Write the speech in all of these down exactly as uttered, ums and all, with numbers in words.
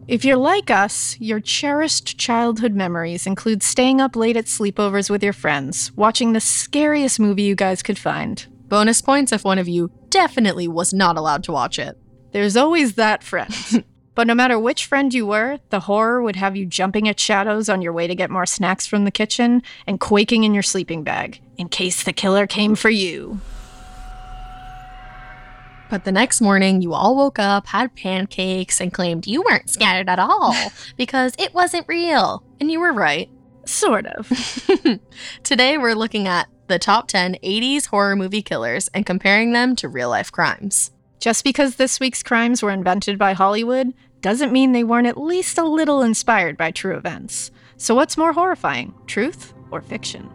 If you're like us, your cherished childhood memories include staying up late at sleepovers with your friends, watching the scariest movie you guys could find. Bonus points if one of you definitely was not allowed to watch it. There's always that friend. But no matter which friend you were, the horror would have you jumping at shadows on your way to get more snacks from the kitchen and quaking in your sleeping bag, in case the killer came for you. But the next morning, you all woke up, had pancakes, and claimed you weren't scared at all because it wasn't real. And you were right. Sort of. Today, we're looking at the top ten eighties horror movie killers and comparing them to real-life crimes. Just because this week's crimes were invented by Hollywood doesn't mean they weren't at least a little inspired by true events. So what's more horrifying, truth or fiction?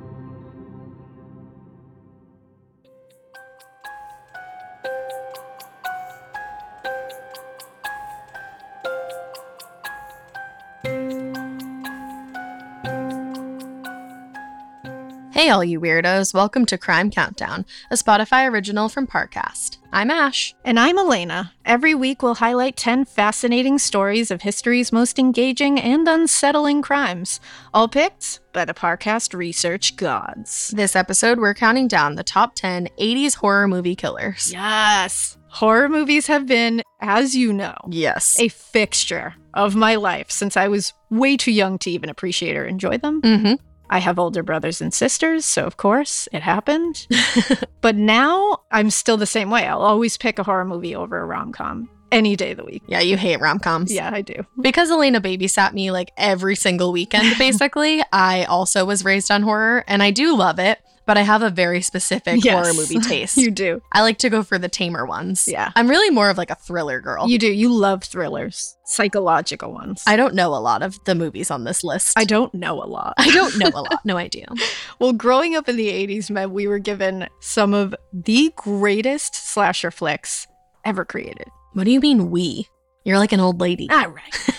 Hey all you weirdos, welcome to Crime Countdown, a Spotify original from Parcast. I'm Ash. And I'm Elena. Every week we'll highlight ten fascinating stories of history's most engaging and unsettling crimes, all picked by the Parcast research gods. This episode, we're counting down the top ten eighties horror movie killers. Yes! Horror movies have been, as you know, yes, a fixture of my life since I was way too young to even appreciate or enjoy them. Mm-hmm. I have older brothers and sisters, so of course it happened. But now I'm still the same way. I'll always pick a horror movie over a rom-com any day of the week. Yeah, you hate rom-coms. Yeah, I do. Because Elena babysat me like every single weekend, basically, I also was raised on horror, and I do love it. But I have a very specific yes, horror movie taste. You do. I like to go for the tamer ones. Yeah. I'm really more of like a thriller girl. You do. You love thrillers. Psychological ones. I don't know a lot of the movies on this list. I don't know a lot. I don't know a lot. No idea. Well, growing up in the eighties meant we were given some of the greatest slasher flicks ever created. What do you mean we? You're like an old lady. All right.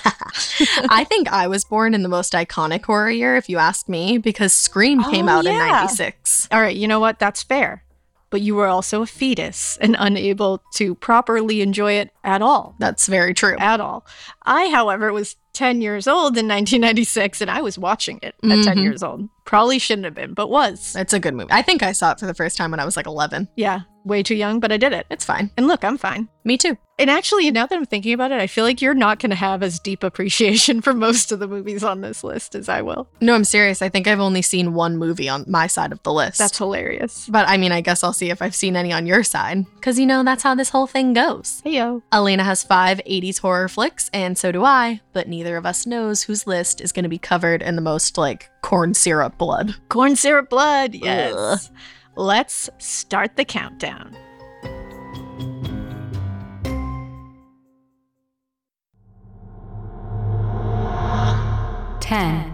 I think I was born in the most iconic horror year, if you ask me, because Scream came oh, out yeah. in ninety-six. All right, you know what? That's fair. But you were also a fetus and unable to properly enjoy it at all. That's very true. At all. I, however, was ten years old in nineteen ninety-six, and I was watching it at mm-hmm. ten years old. Probably shouldn't have been, but was. It's a good movie. I think I saw it for the first time when I was like eleven. Yeah, way too young, but I did it. It's fine. And look, I'm fine. Me too. And actually, now that I'm thinking about it, I feel like you're not going to have as deep appreciation for most of the movies on this list as I will. No, I'm serious. I think I've only seen one movie on my side of the list. That's hilarious. But I mean, I guess I'll see if I've seen any on your side. Because, you know, that's how this whole thing goes. Heyo. Elena has five eighties horror flicks, and so do I. But neither of us knows whose list is going to be covered in the most, like, corn syrup blood. Corn syrup blood, yes. Ugh. Let's start the countdown. ten.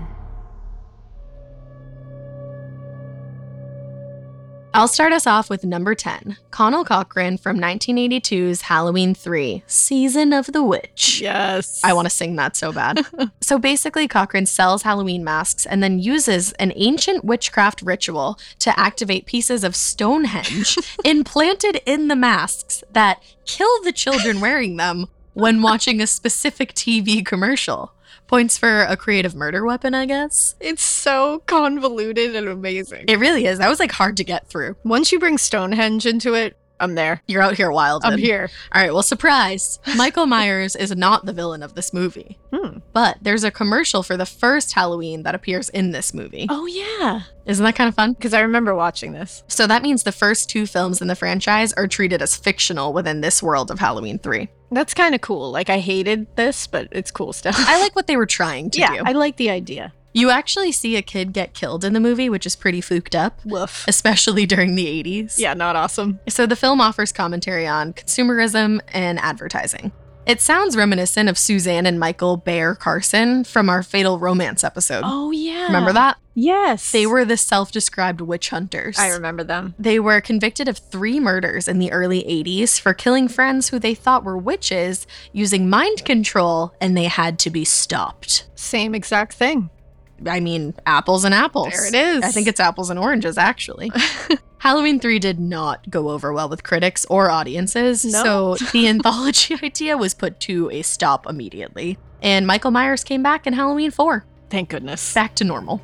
I'll start us off with number ten, Conal Cochran from nineteen eighty-two's Halloween three, Season of the Witch. Yes. I want to sing that so bad. So basically, Cochran sells Halloween masks and then uses an ancient witchcraft ritual to activate pieces of Stonehenge implanted in the masks that kill the children wearing them when watching a specific T V commercial. Points for a creative murder weapon, I guess. It's so convoluted and amazing. It really is. That was like hard to get through. Once you bring Stonehenge into it, I'm there. You're out here wild. I'm here. All right, well, surprise. Michael Myers is not the villain of this movie. Hmm. But there's a commercial for the first Halloween that appears in this movie. Oh, yeah. Isn't that kind of fun? Because I remember watching this. So that means the first two films in the franchise are treated as fictional within this world of Halloween three. That's kind of cool. Like, I hated this, but it's cool still. I like what they were trying to yeah, do. I like the idea. You actually see a kid get killed in the movie, which is pretty fooked up. Woof. Especially during the eighties. Yeah, not awesome. So the film offers commentary on consumerism and advertising. It sounds reminiscent of Suzanne and Michael Bayer Carson from our Fatal Romance episode. Oh, yeah. Remember that? Yes. They were the self-described witch hunters. I remember them. They were convicted of three murders in the early eighties for killing friends who they thought were witches using mind control, and they had to be stopped. Same exact thing. I mean, apples and apples. There it is. I think it's apples and oranges, actually. Halloween three did not go over well with critics or audiences, No. so the anthology idea was put to a stop immediately. And Michael Myers came back in Halloween four. Thank goodness. Back to normal.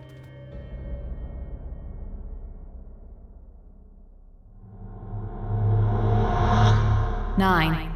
Nine.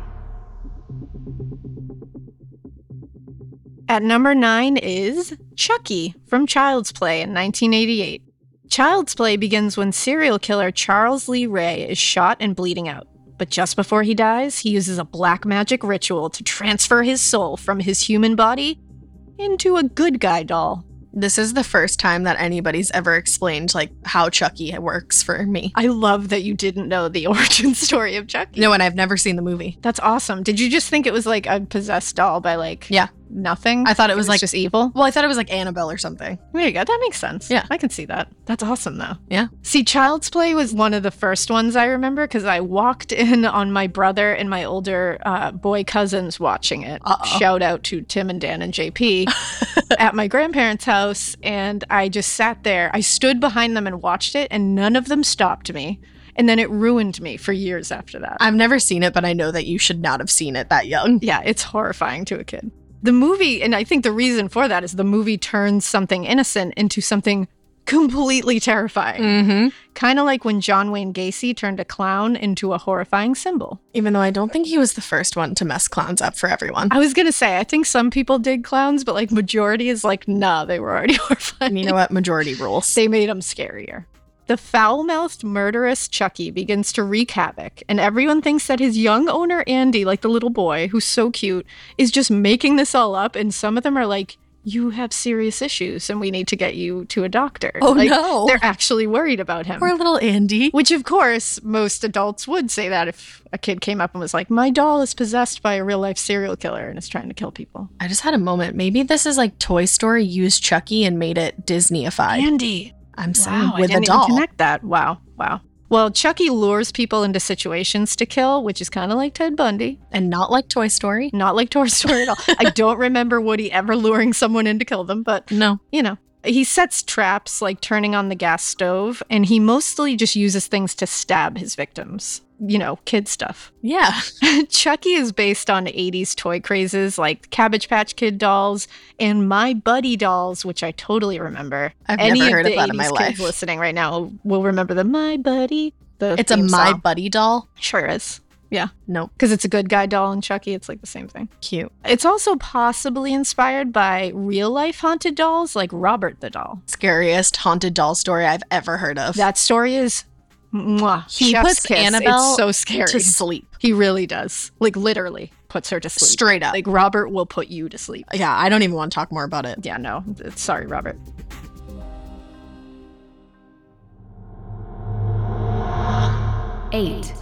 At number nine is Chucky from Child's Play in nineteen eighty-eight. Child's Play begins when serial killer Charles Lee Ray is shot and bleeding out. But just before he dies, he uses a black magic ritual to transfer his soul from his human body into a good guy doll. This is the first time that anybody's ever explained, like, how Chucky works for me. I love that you didn't know the origin story of Chucky. No, and I've never seen the movie. That's awesome. Did you just think it was like a possessed doll by like Yeah. nothing? I thought it was like just evil. Well, I thought it was like Annabelle or something. There you go. That makes sense. Yeah. I can see that. That's awesome, though. Yeah. See, Child's Play was one of the first ones I remember because I walked in on my brother and my older uh, boy cousins watching it. Uh-oh. Shout out to Tim and Dan and J P at my grandparents' house. And I just sat there. I stood behind them and watched it, and none of them stopped me. And then it ruined me for years after that. I've never seen it, but I know that you should not have seen it that young. Yeah, it's horrifying to a kid. The movie, and I think the reason for that is the movie turns something innocent into something completely terrifying. Mm-hmm. Kind of like when John Wayne Gacy turned a clown into a horrifying symbol. Even though I don't think he was the first one to mess clowns up for everyone. I was going to say, I think some people dig clowns, but like majority is like, nah, they were already horrifying. And you know what? Majority rules. They made them scarier. The foul-mouthed, murderous Chucky begins to wreak havoc, and everyone thinks that his young owner, Andy, like the little boy, who's so cute, is just making this all up, and some of them are like, you have serious issues, and we need to get you to a doctor. Oh, like, no. They're actually worried about him. Poor little Andy. Which, of course, most adults would say that if a kid came up and was like, my doll is possessed by a real-life serial killer and is trying to kill people. I just had a moment. Maybe this is like Toy Story used Chucky and made it Disney-ified. Andy. I'm saying Wow, with I a didn't doll. even connect that. Wow, wow. Well, Chucky lures people into situations to kill, which is kind of like Ted Bundy. And not like Toy Story. Not like Toy Story at all. I don't remember Woody ever luring someone in to kill them, but, No. you know. He sets traps, like turning on the gas stove, and he mostly just uses things to stab his victims. You know, kid stuff. Yeah. Chucky is based on eighties toy crazes like Cabbage Patch Kid dolls and My Buddy dolls, which I totally remember. I've Any never heard of of the that in my eighties life. kids listening right now will remember the My Buddy. The It's a theme My song. Buddy doll. Sure is. Yeah. Nope. Because it's a good guy doll and Chucky, it's like the same thing. Cute. It's also possibly inspired by real-life haunted dolls like Robert the Doll. Scariest haunted doll story I've ever heard of. That story is mwah, He chef's puts kiss. Annabelle It's so scary. to sleep. He really does. Like literally puts her to sleep. Straight up. Like Robert will put you to sleep. Yeah, I don't even want to talk more about it. Yeah, no. It's, sorry, Robert. Eight.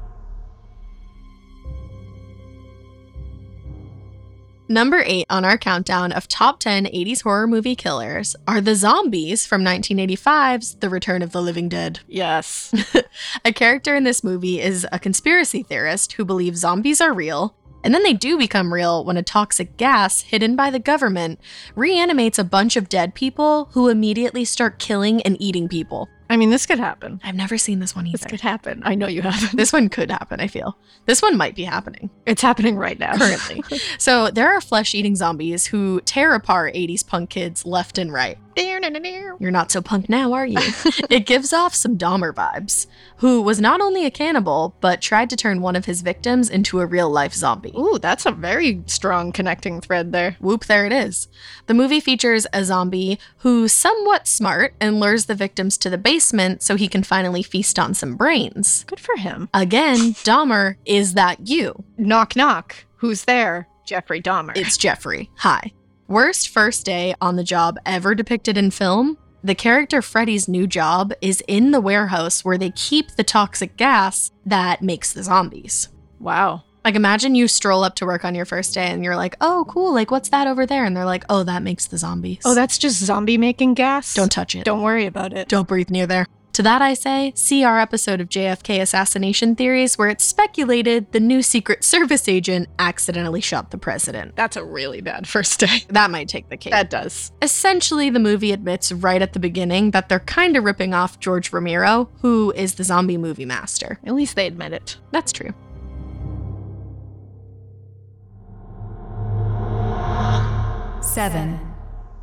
Number eight on our countdown of top ten eighties horror movie killers are the zombies from nineteen eighty-five's The Return of the Living Dead. Yes. A character in this movie is a conspiracy theorist who believes zombies are real, and then they do become real when a toxic gas hidden by the government reanimates a bunch of dead people who immediately start killing and eating people. I mean, this could happen. I've never seen this one either. This could happen. I know you haven't. This one could happen, I feel. This one might be happening. It's happening right now. Currently. So there are flesh-eating zombies who tear apart eighties punk kids left and right. You're not so punk now, are you? It gives off some Dahmer vibes, who was not only a cannibal, but tried to turn one of his victims into a real-life zombie. Ooh, that's a very strong connecting thread there. Whoop, there it is. The movie features a zombie who's somewhat smart and lures the victims to the basement so he can finally feast on some brains. Good for him. Again, Dahmer, is that you? Knock, knock. Who's there? Jeffrey Dahmer. It's Jeffrey. Hi. Worst first day on the job ever depicted in film? The character Freddy's new job is in the warehouse where they keep the toxic gas that makes the zombies. Wow. Like, imagine you stroll up to work on your first day and you're like, oh, cool, like, what's that over there? And they're like, oh, that makes the zombies. Oh, that's just zombie making gas? Don't touch it. Don't worry about it. Don't breathe near there. To that I say, see our episode of J F K Assassination Theories where it's speculated the new Secret Service agent accidentally shot the president. That's a really bad first day. That might take the cake. That does. Essentially, the movie admits right at the beginning that they're kind of ripping off George Romero, who is the zombie movie master. At least they admit it. That's true. Seven.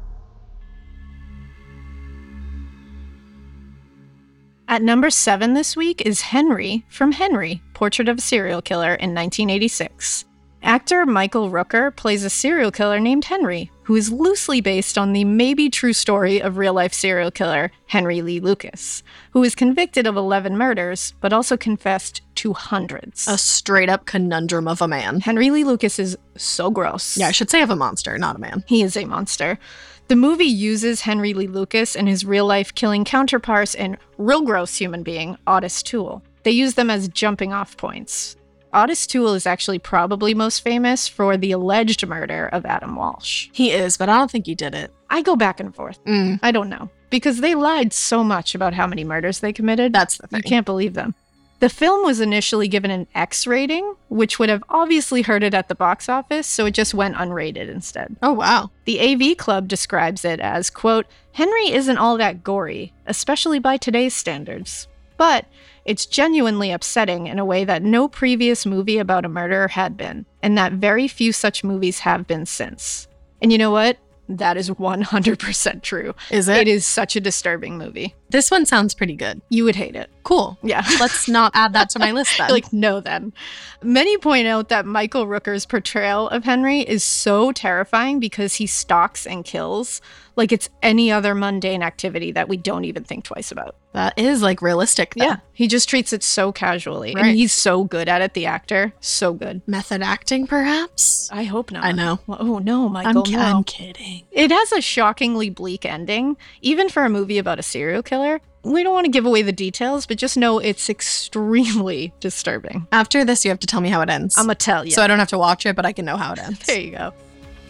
At number seven this week is Henry from Henry, Portrait of a Serial Killer in nineteen eighty-six. Actor Michael Rooker plays a serial killer named Henry, who is loosely based on the maybe true story of real-life serial killer Henry Lee Lucas, who was convicted of eleven murders, but also confessed to hundreds. A straight-up conundrum of a man. Henry Lee Lucas is so gross. Yeah, I should say of a monster, not a man. He is a monster. The movie uses Henry Lee Lucas and his real-life killing counterparts and real gross human being, Otis Toole. They use them as jumping-off points. Otis Toole is actually probably most famous for the alleged murder of Adam Walsh. He is, but I don't think he did it. I go back and forth. Mm, I don't know. Because they lied so much about how many murders they committed. that's the thing. You can't believe them. The film was initially given an X rating, which would have obviously hurt it at the box office, so it just went unrated instead. Oh, wow. The A V Club describes it as, quote, Henry isn't all that gory, especially by today's standards. But it's genuinely upsetting in a way that no previous movie about a murderer had been, and that very few such movies have been since. And you know what? That is one hundred percent true. Is it? It is such a disturbing movie. This one sounds pretty good. You would hate it. Cool. Yeah. Let's not add that to my list then. Like, no, then. Many point out that Michael Rooker's portrayal of Henry is so terrifying because he stalks and kills like it's any other mundane activity that we don't even think twice about. That is like realistic, though. Yeah. He just treats it so casually. Right. And he's so good at it, the actor. So good. Method acting, perhaps? I hope not. I know. Well, oh, no, Michael, I'm, ki- no. I'm kidding. It has a shockingly bleak ending, even for a movie about a serial killer. We don't want to give away the details, but just know it's extremely disturbing. After this, you have to tell me how it ends. I'm going to tell you. So I don't have to watch it, but I can know how it ends. There you go.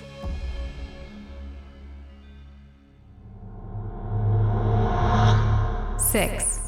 Six.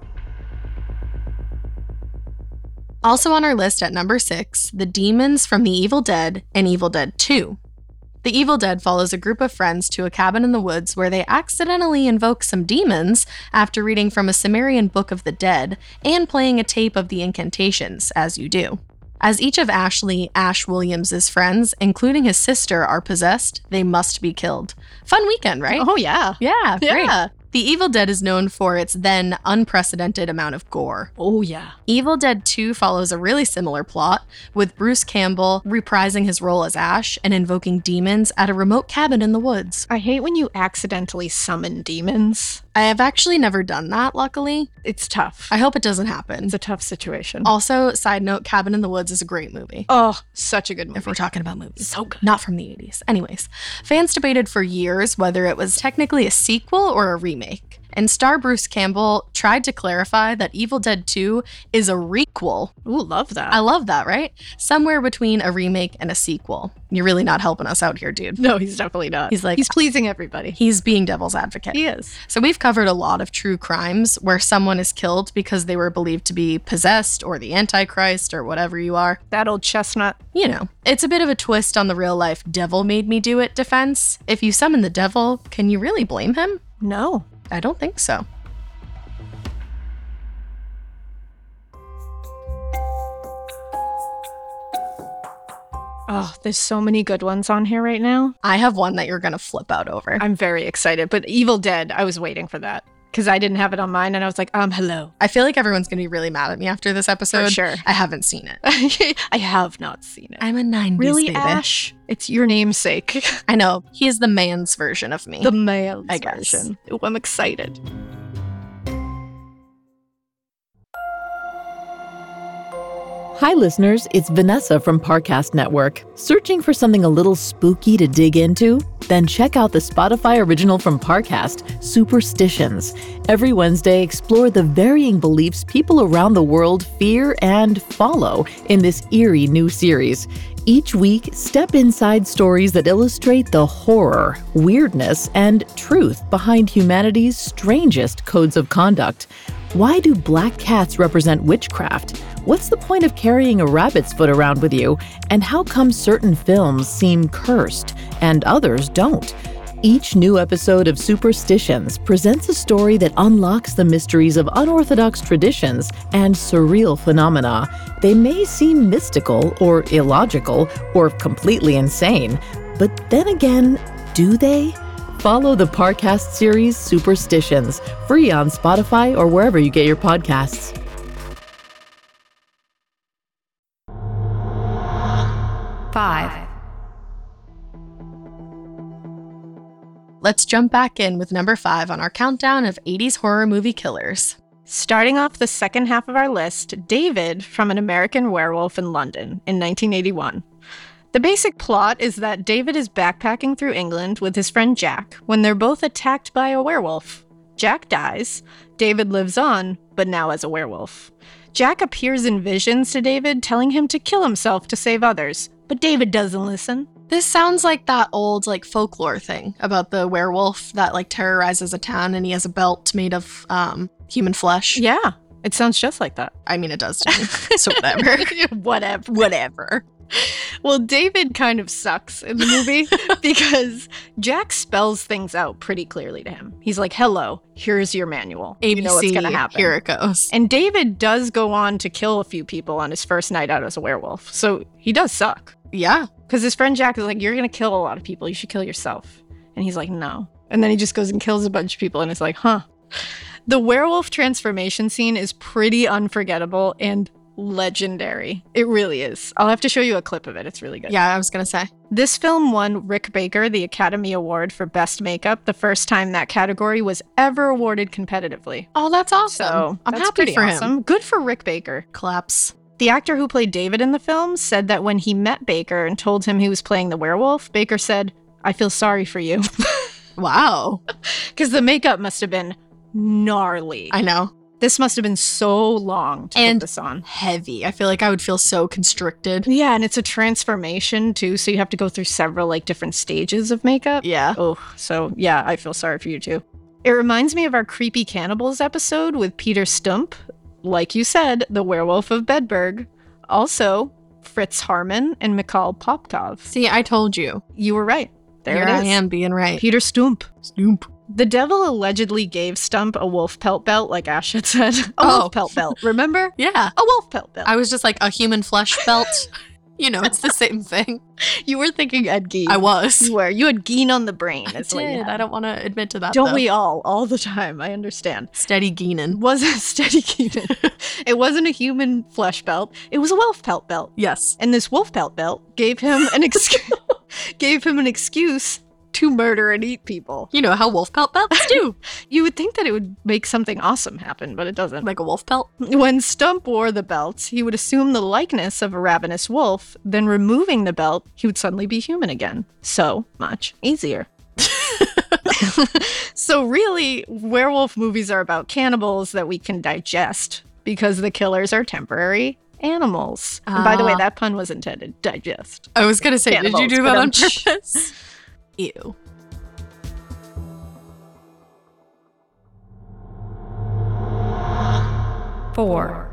Also on our list at number six, The Demons from The Evil Dead and Evil Dead two. The Evil Dead follows a group of friends to a cabin in the woods where they accidentally invoke some demons after reading from a Sumerian book of the dead and playing a tape of the incantations, as you do. As each of Ashley Ash Williams' friends, including his sister, are possessed, they must be killed. Fun weekend, right? Oh, yeah. Yeah, great. Yeah. The Evil Dead is known for its then unprecedented amount of gore. Oh, yeah. Evil Dead two follows a really similar plot, with Bruce Campbell reprising his role as Ash and invoking demons at a remote cabin in the woods. I hate when you accidentally summon demons. I have actually never done that, luckily. It's tough. I hope it doesn't happen. It's a tough situation. Also, side note, Cabin in the Woods is a great movie. Oh, such a good movie. If we're talking about movies. So good. Not from the eighties. Anyways, fans debated for years whether it was technically a sequel or a remake. And star Bruce Campbell tried to clarify that Evil Dead two is a requel. Ooh, love that. I love that, right? Somewhere between a remake and a sequel. You're really not helping us out here, dude. No, he's definitely not. He's like- he's pleasing everybody. He's being devil's advocate. He is. So we've covered a lot of true crimes where someone is killed because they were believed to be possessed or the Antichrist or whatever you are. That old chestnut. You know, it's a bit of a twist on the real life devil made me do it defense. If you summon the devil, can you really blame him? No. I don't think so. Oh, there's so many good ones on here right now. I have one that you're going to flip out over. I'm very excited. But Evil Dead, I was waiting for that because I didn't have it on mine. And I was like, um, hello. I feel like everyone's going to be really mad at me after this episode. For sure. I haven't seen it. I have not seen it. I'm a nineties Really, baby. Ash? It's your namesake. I know. He is the man's version of me. The male's I guess. version. Ooh, I'm excited. Hi, listeners. It's Vanessa from Parcast Network. Searching for something a little spooky to dig into? Then check out the Spotify original from Parcast, Superstitions. Every Wednesday, explore the varying beliefs people around the world fear and follow in this eerie new series. Each week, step inside stories that illustrate the horror, weirdness, and truth behind humanity's strangest codes of conduct. Why do black cats represent witchcraft? What's the point of carrying a rabbit's foot around with you? And how come certain films seem cursed and others don't? Each new episode of Superstitions presents a story that unlocks the mysteries of unorthodox traditions and surreal phenomena. They may seem mystical or illogical or completely insane, but then again, do they? Follow the Parcast series Superstitions, free on Spotify or wherever you get your podcasts. Five. Let's jump back in with number five on our countdown of eighties horror movie killers. Starting off the second half of our list, David from An American Werewolf in London in nineteen eighty-one. The basic plot is that David is backpacking through England with his friend Jack when they're both attacked by a werewolf. Jack dies. David lives on, but now as a werewolf. Jack appears in visions to David, telling him to kill himself to save others, but David doesn't listen. This sounds like that old like folklore thing about the werewolf that like terrorizes a town and he has a belt made of um, human flesh. Yeah, it sounds just like that. I mean, it does to me. So whatever. whatever. Whatever. Well, David kind of sucks in the movie because Jack spells things out pretty clearly to him. He's like, hello, here's your manual. A B C, you know what's going to happen. Here it goes. And David does go on to kill a few people on his first night out as a werewolf. So he does suck. Yeah. Because his friend Jack is like, you're going to kill a lot of people. You should kill yourself. And he's like, no. And then he just goes and kills a bunch of people and it's like, huh. The werewolf transformation scene is pretty unforgettable and legendary. It really is. I'll have to show you a clip of it. It's really good. Yeah, I was going to say. This film won Rick Baker the Academy Award for Best Makeup, the first time that category was ever awarded competitively. Oh, that's awesome. So I'm that's happy pretty for awesome. him. Good for Rick Baker. Claps. The actor who played David in the film said that when he met Baker and told him he was playing the werewolf, Baker said, I feel sorry for you. Wow. Because the makeup must have been gnarly. I know. This must have been so long to And put this on. Heavy. I feel like I would feel so constricted. Yeah, and it's a transformation too, so you have to go through several like different stages of makeup. Yeah. Oh, so yeah, I feel sorry for you too. It reminds me of our Creepy Cannibals episode with Peter Stump. Like you said, the Werewolf of Bedburg. Also, Fritz Harman and Mikhail Popkov. See, I told you. You were right. There Here it is. I am being right. Peter Stump. Stump. The devil allegedly gave Stump a wolf pelt belt, like Ash had said. A Oh. wolf pelt belt, remember? Yeah. A wolf pelt belt. I was just like a human flesh belt. You know, it's the same thing. You were thinking Ed Gein. I was. You were. You had Gein on the brain. I is what you did. had. I don't want to admit to that. Don't though. we all? All the time. I understand. Steady Geenan. It wasn't steady Keenan. It wasn't a human flesh belt. It was a wolf pelt belt. Yes. And this wolf pelt belt gave him an excuse. gave him an excuse to murder and eat people. You know how wolf pelt belts do. You would think that it would make something awesome happen, but it doesn't. Like a wolf pelt. When Stump wore the belts, he would assume the likeness of a ravenous wolf, then removing the belt, he would suddenly be human again. So much easier. So really, werewolf movies are about cannibals that we can digest because the killers are temporary animals. And by the way, Ah. that pun was intended. Digest. I was going to say, Cannibals, did you do but that on I'm- purpose? Ew. Four.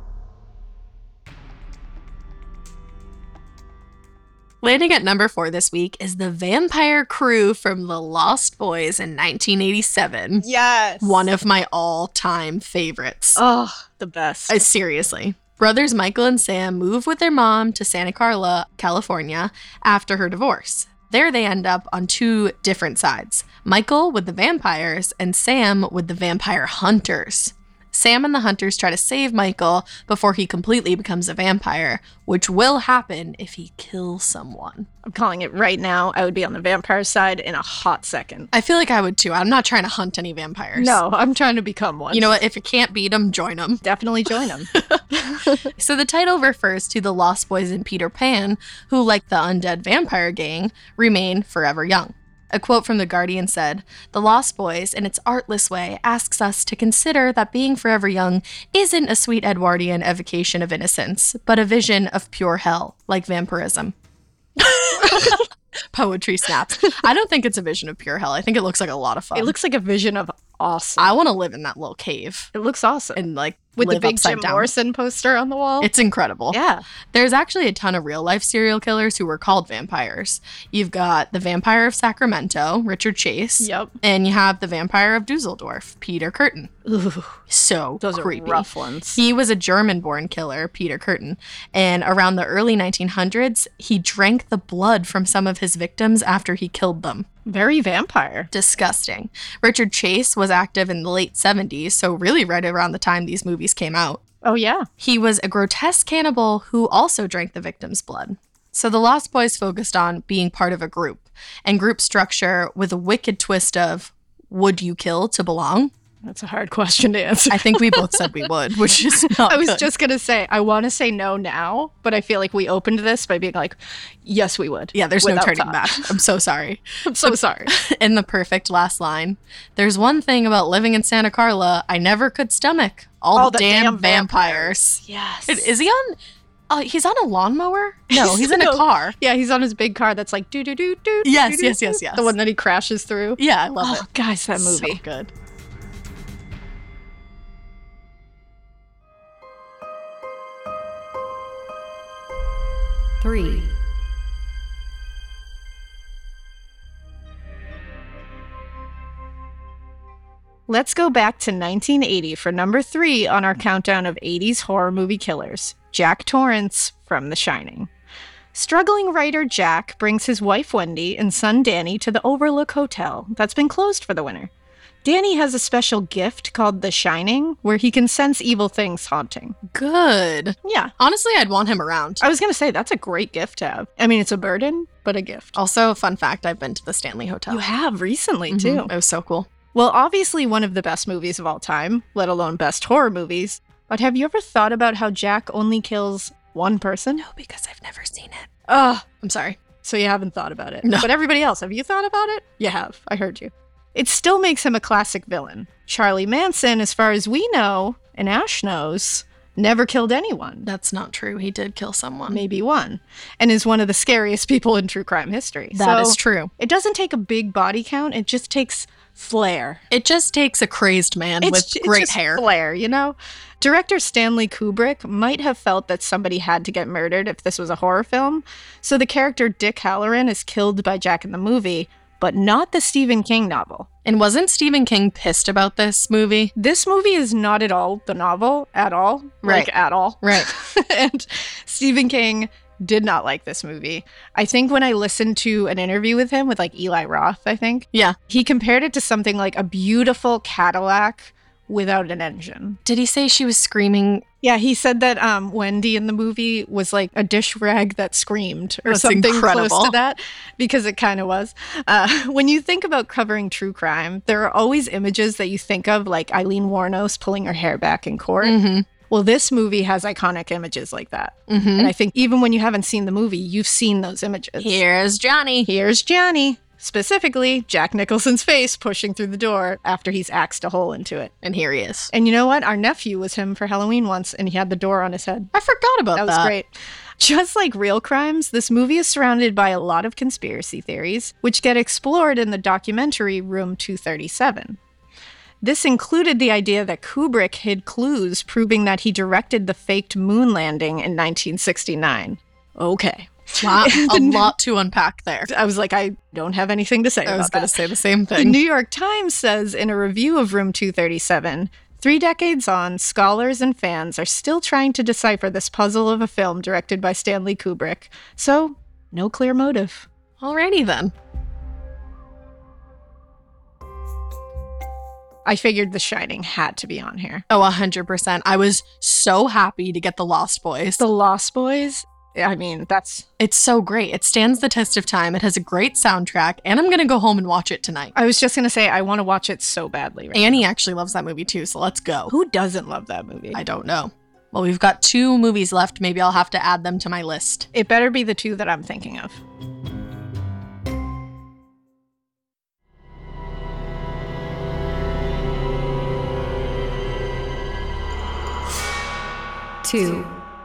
Landing at number four this week is the vampire crew from The Lost Boys in nineteen eighty-seven. Yes. One of my all-time favorites. Oh, the best. Uh, seriously. Brothers Michael and Sam move with their mom to Santa Carla, California, after her divorce. There they end up on two different sides. Michael with the vampires and Sam with the vampire hunters. Sam and the hunters try to save Michael before he completely becomes a vampire, which will happen if he kills someone. I'm calling it right now. I would be on the vampire side in a hot second. I feel like I would too. I'm not trying to hunt any vampires. No, I'm trying to become one. You know what? If you can't beat them, join them. Definitely join them. So the title refers to the Lost Boys in Peter Pan, who, like the undead vampire gang, remain forever young. A quote from The Guardian said, "The Lost Boys, in its artless way, asks us to consider that being forever young isn't a sweet Edwardian evocation of innocence, but a vision of pure hell, like vampirism." Poetry snaps. I don't think it's a vision of pure hell. I think it looks like a lot of fun. It looks like a vision of awesome. I want to live in that little cave It looks awesome. and like With the live big upside Jim down. Morrison poster on the wall. It's incredible. yeah. There's actually a ton of real life serial killers who were called vampires. You've got the Vampire of Sacramento, Richard Chase. Yep. And you have the Vampire of Dusseldorf, Peter Curtin. Ooh, So those creepy. are rough ones. He was a German-born killer, Peter Curtin, and around the early nineteen hundreds, he drank the blood from some of his victims after he killed them. Very vampire. Disgusting. Richard Chase was active in the late seventies, so really right around the time these movies came out. Oh, yeah. He was a grotesque cannibal who also drank the victim's blood. So the Lost Boys focused on being part of a group, and group structure with a wicked twist of, would you kill to belong? That's a hard question to answer. I think we both said we would, which is not I was good. just going to say, I want to say no now, but I feel like we opened this by being like, yes, we would. Yeah, there's no without turning thought. back. I'm so sorry. I'm so sorry. In the perfect last line, there's one thing about living in Santa Carla I never could stomach. All, All the, the damn, damn vampires. Yes. Is is he on... Uh, he's on a lawnmower? No, he's in a No. car. Yeah, he's on his big car that's like doo doo doo doo. Yes, doo, doo, yes, doo. yes, yes. The one that he crashes through. Yeah, I love Oh, it. guys, that movie. So good. Three. Let's go back to nineteen eighty for number three on our countdown of eighties horror movie killers, Jack Torrance from The Shining. Struggling writer Jack brings his wife Wendy and son Danny to the Overlook Hotel that's been closed for the winter. Danny has a special gift called The Shining, where he can sense evil things haunting. Good. Yeah, Honestly, I'd want him around. I was going to say, that's a great gift to have. I mean, it's a burden, but a gift. Also, fun fact, I've been to the Stanley Hotel. You have recently, Mhm. too. It was so cool. Well, obviously one of the best movies of all time, let alone best horror movies. But have you ever thought about how Jack only kills one person? No, because I've never seen it. Ugh. I'm sorry. So you haven't thought about it. No. But everybody else, have you thought about it? You have. I heard you. It still makes him a classic villain. Charlie Manson, as far as we know, and Ash knows, never killed anyone. That's not true. He did kill someone. Maybe one. And is one of the scariest people in true crime history. That so is true. It doesn't take a big body count. It just takes flair. It just takes a crazed man with ju- great just hair. flair, you know? Director Stanley Kubrick might have felt that somebody had to get murdered if this was a horror film, so the character Dick Halloran is killed by Jack in the movie, but not the Stephen King novel. And wasn't Stephen King pissed about this movie? This movie is not at all the novel, at all. Right. Like, at all. Right. And Stephen King did not like this movie. I think when I listened to an interview with him, with like Eli Roth, I think, Yeah. he compared it to something like a beautiful Cadillac without an engine. Did he say she was screaming? Yeah, he said that um, Wendy in the movie was like a dish rag that screamed or That's something incredible. close to that, because it kind of was. Uh, when you think about covering true crime, there are always images that you think of, like Eileen Wuornos pulling her hair back in court. Mm-hmm. Well, this movie has iconic images like that. Mm-hmm. And I think even when you haven't seen the movie, you've seen those images. Here's Johnny. Here's Johnny. Specifically, Jack Nicholson's face pushing through the door after he's axed a hole into it. And here he is. And you know what? Our nephew was him for Halloween once, and he had the door on his head. I forgot about That that. was great. Just like real crimes, this movie is surrounded by a lot of conspiracy theories, which get explored in the documentary Room two thirty-seven. This included the idea that Kubrick hid clues proving that he directed the faked moon landing in nineteen sixty-nine. Okay. Wow, a lot to unpack there. I was like, I don't have anything to say I about was going to that. say the same The thing. New York Times says in a review of Room two thirty-seven, three decades on, scholars and fans are still trying to decipher this puzzle of a film directed by Stanley Kubrick. So, no clear motive. Alrighty then. I figured The Shining had to be on here. Oh, one hundred percent. I was so happy to get The Lost Boys. The Lost Boys, I mean, that's... It's so great. It stands the test of time. It has a great soundtrack, and I'm going to go home and watch it tonight. I was just going to say, I want to watch it so badly right Annie now. actually loves that movie too, so let's go. Who doesn't love that movie? I don't know. Well, we've got two movies left. Maybe I'll have to add them to my list. It better be the two that I'm thinking of. Two.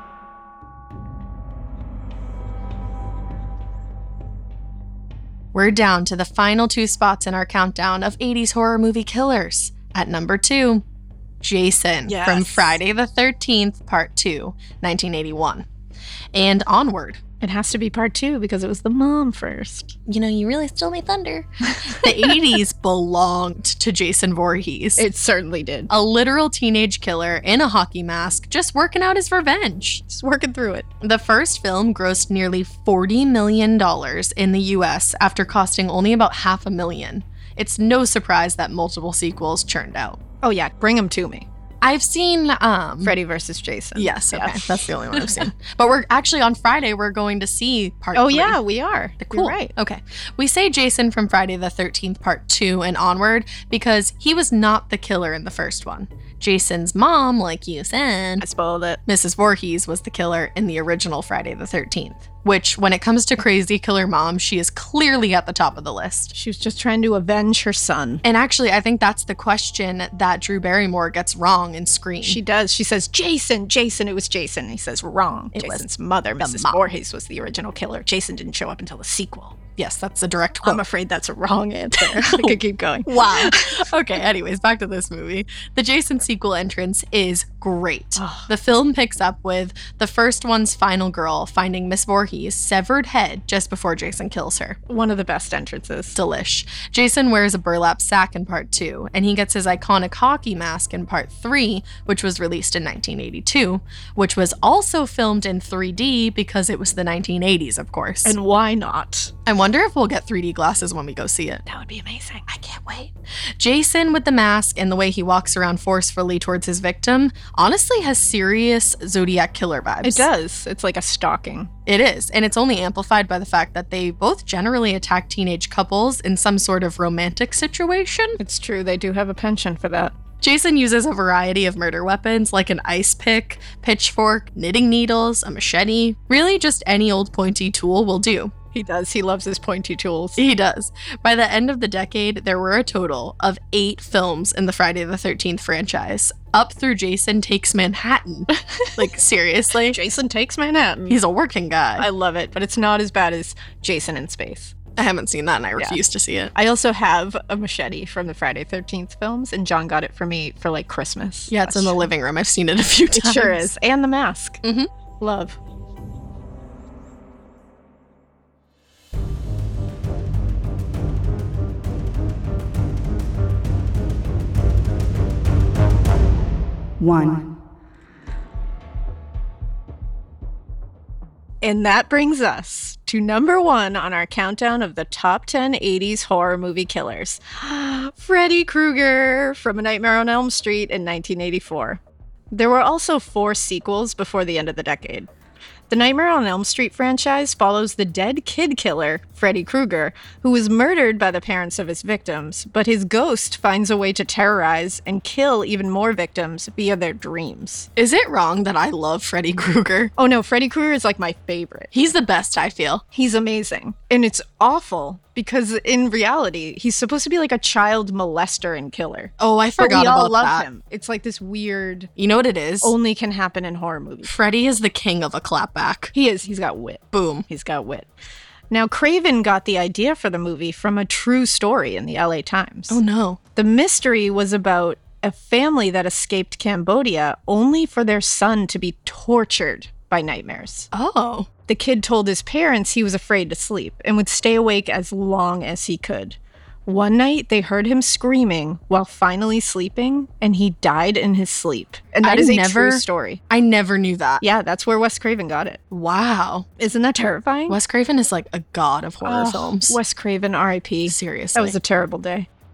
We're down to the final two spots in our countdown of eighties horror movie killers. At number two, Jason Yes. from Friday the thirteenth, Part two, nineteen eighty-one. And onward. It has to be part two because it was the mom first. You know, you really stole my thunder. The eighties belonged to Jason Voorhees. It certainly did. A literal teenage killer in a hockey mask, just working out his revenge. Just working through it. The first film grossed nearly forty million dollars in the U S after costing only about half a million. It's no surprise that multiple sequels churned out. Oh yeah, bring him to me. I've seen um Freddy versus Jason. Yes, okay. Yeah. That's the only one I've seen. But we're actually on Friday we're going to see part Oh three. yeah, we are. Cool. You're right. Okay. We say Jason from Friday the thirteenth, Part two and onward because he was not the killer in the first one. Jason's mom, like you said, I spoiled it. Missus Voorhees was the killer in the original Friday the thirteenth, which, when it comes to crazy killer mom, she is clearly at the top of the list. She was just trying to avenge her son. And actually, I think that's the question that Drew Barrymore gets wrong in Scream. She does. She says, Jason, Jason, it was Jason. He says, wrong. It was Jason's mother, Missus mom. Voorhees, was the original killer. Jason didn't show up until the sequel. Yes, that's a direct quote. I'm afraid that's a wrong answer. I could keep going. Wow. Okay, anyways, back to this movie. The Jason sequel entrance is great. Oh. The film picks up with the first one's final girl finding Miss Voorhees' severed head just before Jason kills her. One of the best entrances. Delish. Jason wears a burlap sack in part two, and he gets his iconic hockey mask in part three, which was released in nineteen eighty-two, which was also filmed in three D because it was the nineteen eighties, of course. And why not? I wonder if we'll get three D glasses when we go see it. That would be amazing. I can't wait. Jason with the mask and the way he walks around forcefully towards his victim honestly has serious Zodiac killer vibes. It does. It's like a stalking. It is, and it's only amplified by the fact that they both generally attack teenage couples in some sort of romantic situation. It's true. They do have a penchant for that. Jason uses a variety of murder weapons like an ice pick, pitchfork, knitting needles, a machete. Really, just any old pointy tool will do. He does. He loves his pointy tools. He does. By the end of the decade, there were a total of eight films in the Friday the thirteenth franchise, up through Jason Takes Manhattan. Like, seriously? Jason Takes Manhattan. He's a working guy. I love it, but it's not as bad as Jason in Space. I haven't seen that and I refuse to see it. I also have a machete from the Friday thirteenth films, and John got it for me for like Christmas. Yeah, it's in the living room. I've seen it a few It times. sure is. And the mask. Mhm. Love. One. And that brings us to number one on our countdown of the top ten eighties horror movie killers. Freddy Krueger from A Nightmare on Elm Street in nineteen eighty-four. There were also four sequels before the end of the decade. The Nightmare on Elm Street franchise follows the dead kid killer, Freddy Krueger, who was murdered by the parents of his victims, but his ghost finds a way to terrorize and kill even more victims via their dreams. Is it wrong that I love Freddy Krueger? Oh no, Freddy Krueger is like my favorite. He's the best, I feel. He's amazing. And it's awful because in reality, he's supposed to be like a child molester and killer. Oh, I But forgot we all about love that. him. It's like this weird, You know what it is? only can happen in horror movies. Freddy is the king of a clapback. He is. He's got wit. Boom. He's got wit. Now, Craven got the idea for the movie from a true story in the L A Times. Oh no. The mystery was about a family that escaped Cambodia only for their son to be tortured by nightmares. Oh. The kid told his parents he was afraid to sleep and would stay awake as long as he could. One night, they heard him screaming while finally sleeping, and he died in his sleep. And that I is a never- true story. I never knew that. Yeah, that's where Wes Craven got it. Wow. Isn't that terrifying? Wes Craven is like a god of horror Oh, films. Wes Craven, R I P Seriously. That was a terrible day.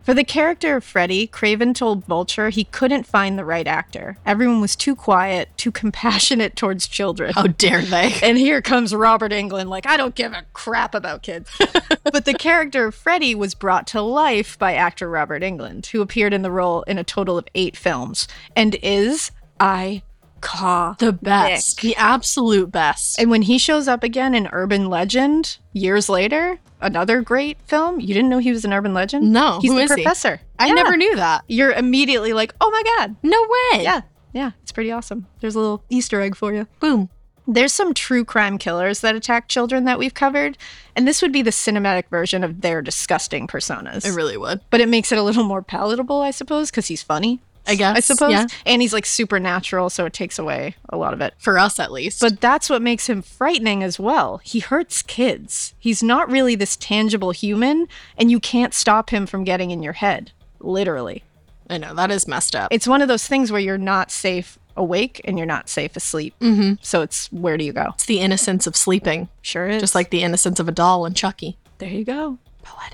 For the character of Freddy, Craven told Vulture he couldn't find the right actor. Everyone was too quiet, too compassionate towards children. How dare they? And here comes Robert Englund, like, I don't give a crap about kids. But the character of Freddy was brought to life by actor Robert Englund, who appeared in the role in a total of eight films, and is iconic. The best. The absolute best. And when he shows up again in Urban Legend years later, another great film, you didn't know he was an urban legend? No, He's who the is he? professor. I Yeah. never knew that. You're immediately like, oh my God. No way. Yeah, yeah, it's pretty awesome. There's a little Easter egg for you. Boom. There's some true crime killers that attack children that we've covered, and this would be the cinematic version of their disgusting personas. It really would. But it makes it a little more palatable, I suppose, because he's funny. I guess. I suppose. Yeah. And he's like supernatural, so it takes away a lot of it. For us, at least. But that's what makes him frightening as well. He hurts kids. He's not really this tangible human, and you can't stop him from getting in your head. Literally. I know, that is messed up. It's one of those things where you're not safe awake and you're not safe asleep. Mm-hmm. So it's, where do you go? It's the innocence of sleeping. Sure is. Just like the innocence of a doll and Chucky. There you go. Poetic.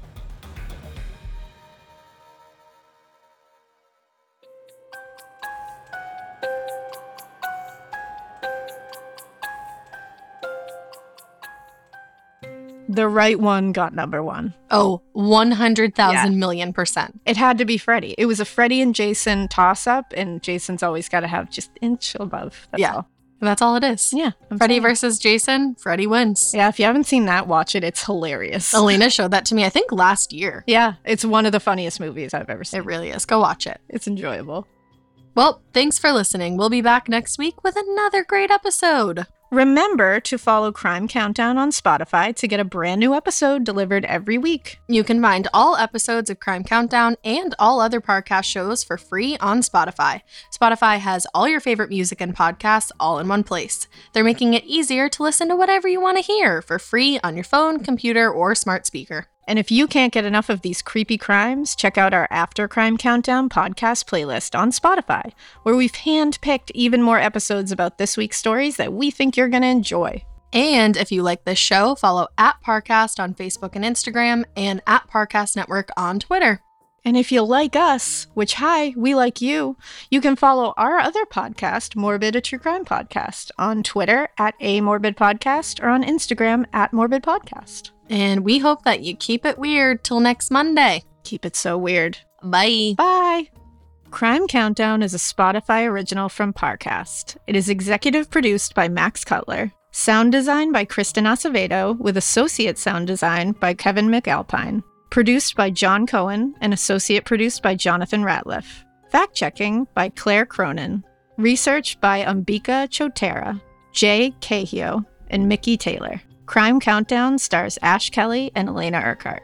The right one got number one. Oh, one hundred thousand Yeah. million percent. It had to be Freddy. It was a Freddy and Jason toss-up, and Jason's always got to have just inch above. That's Yeah. all. That's all it is. Yeah. I'm Freddy saying. versus Jason, Freddy wins. Yeah, if you haven't seen that, watch it. It's hilarious. Elena showed that to me, I think, last year. Yeah, it's one of the funniest movies I've ever seen. It really is. Go watch it. It's enjoyable. Well, thanks for listening. We'll be back next week with another great episode. Remember to follow Crime Countdown on Spotify to get a brand new episode delivered every week. You can find all episodes of Crime Countdown and all other podcast shows for free on Spotify. Spotify has all your favorite music and podcasts all in one place. They're making it easier to listen to whatever you want to hear for free on your phone, computer, or smart speaker. And if you can't get enough of these creepy crimes, check out our After Crime Countdown podcast playlist on Spotify, where we've handpicked even more episodes about this week's stories that we think you're going to enjoy. And if you like this show, follow at Parcast on Facebook and Instagram and at Parcast Network on Twitter. And if you like us, which, hi, we like you, you can follow our other podcast, Morbid, a True Crime Podcast, on Twitter at A Morbid Podcast or on Instagram at Morbid Podcast. And we hope that you keep it weird till next Monday. Keep it so weird. Bye. Bye. Crime Countdown is a Spotify original from Parcast. It is executive produced by Max Cutler. Sound design by Kristen Acevedo, with associate sound design by Kevin McAlpine. Produced by John Cohen and associate produced by Jonathan Ratliff. Fact-checking by Claire Cronin. Research by Ambika Chotera, Jay Cahio, and Mickey Taylor. Crime Countdown stars Ash Kelly and Elena Urquhart.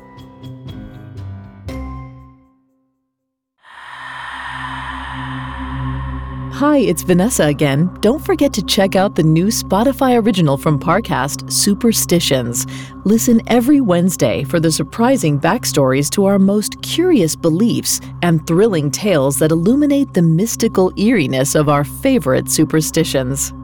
Hi, it's Vanessa again. Don't forget to check out the new Spotify original from Parcast, Superstitions. Listen every Wednesday for the surprising backstories to our most curious beliefs and thrilling tales that illuminate the mystical eeriness of our favorite superstitions.